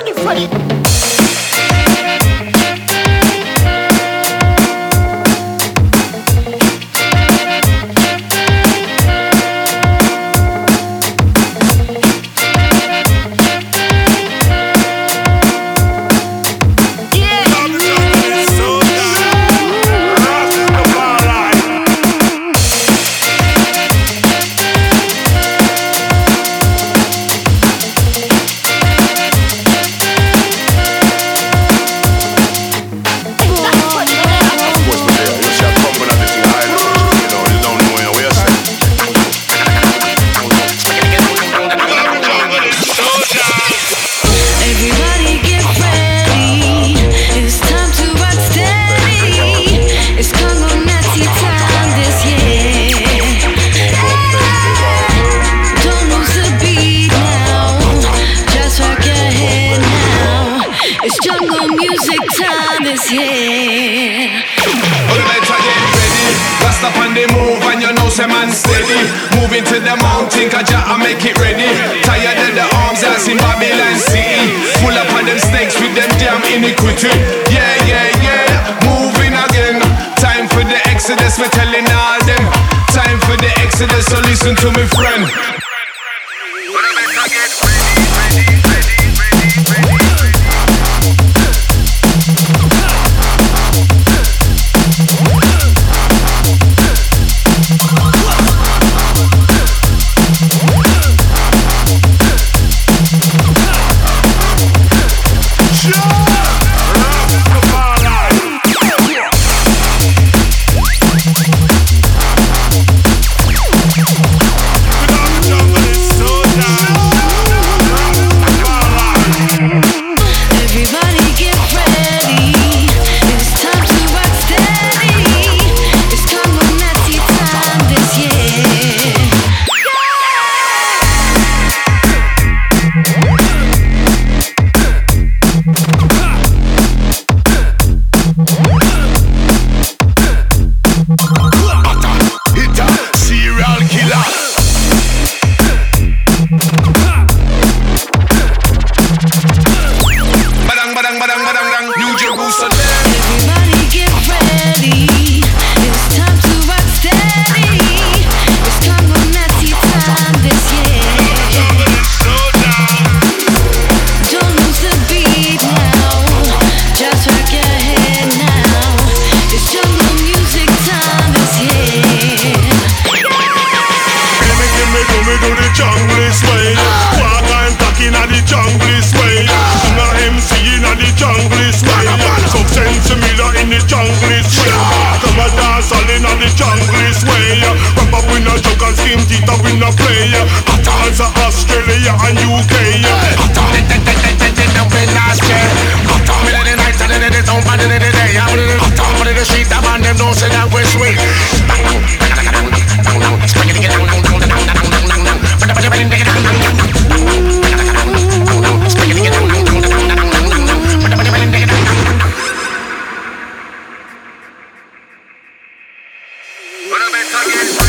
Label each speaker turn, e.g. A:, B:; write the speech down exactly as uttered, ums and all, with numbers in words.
A: ready for it.
B: To the mountain, Kaja, I make it ready. Tired of the arms that's in Babylon City. Full up on them snakes with them damn iniquity. Yeah, yeah, yeah, moving again. Time for the exodus, we're telling all them. Time for the exodus, so listen to me, friend.
A: What am I talking?